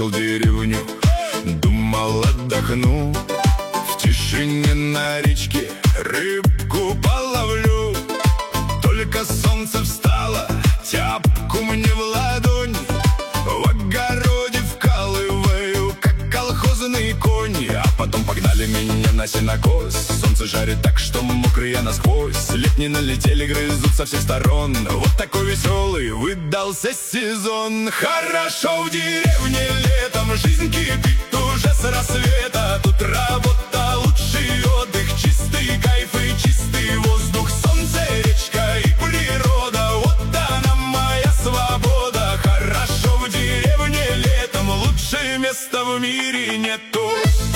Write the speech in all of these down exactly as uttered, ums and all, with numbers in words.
в деревню, думал, отдохну. В тишине на речке рыбку половлю. Только солнце встало, тяпку мне в ладонь. В огороде вкалываю, как колхозный конь. А потом погнали меня на сенокос. Солнце жарит так, что мокрый я насквозь. Летние налетели, грызут со всех сторон. Вот такой веселый выдался сезон. Хорошо в деревне летом, жизнь кипит уже с рассвета. Тут работа, лучший отдых, чистый кайф и чистый воздух. Солнце, речка и природа, вот она моя свобода. Хорошо в деревне летом, лучшее места в мире нету.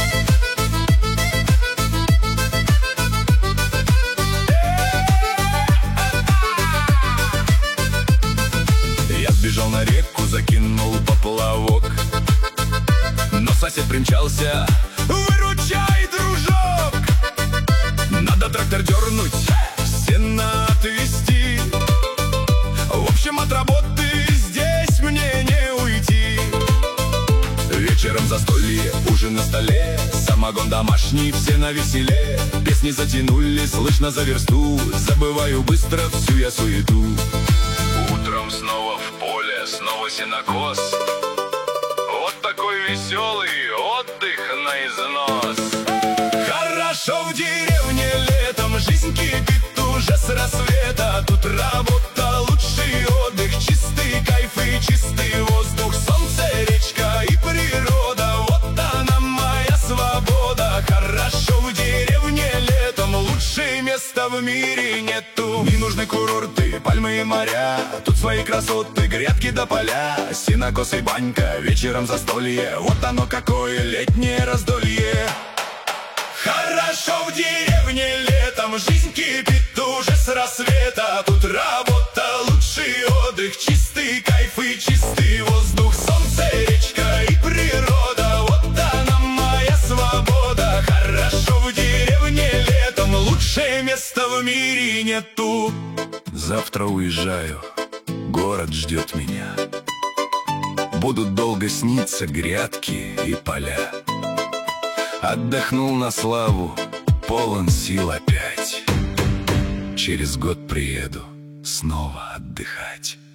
Бежал на реку, закинул поплавок, но сосед примчался: выручай, дружок! Надо трактор дернуть, сено отвезти. В общем, от работы здесь мне не уйти. Вечером застолье, ужин на столе, самогон домашний, все навеселе. Песни затянули, слышно за версту, забываю быстро всю я суету. Утром снова в поле, снова сенокос. Вот такой веселый отдых на износ. Хорошо в деревне летом, жизнь кипит уже с рассвета. Тут работа, лучший отдых, чистый кайф и чистый воздух. Солнце, речка и природа, вот она моя свобода. Хорошо в деревне летом, лучшее места в мире нету. Не нужны курорты, пальмы и моря, тут свои красоты, грядки до поля. Сенокос и банька, вечером застолье, вот оно какое летнее раздолье. Хорошо в деревне летом, жизнь кипит уже с рассвета. Тут работа, лучший отдых, чистый кайф и чистый воздух. Солнце, речка и природа, вот она моя свобода. Хорошо в деревне летом, лучшее места в мире нету. Завтра уезжаю, город ждет меня. Будут долго сниться грядки и поля. Отдохнул на славу, полон сил опять. Через год приеду снова отдыхать.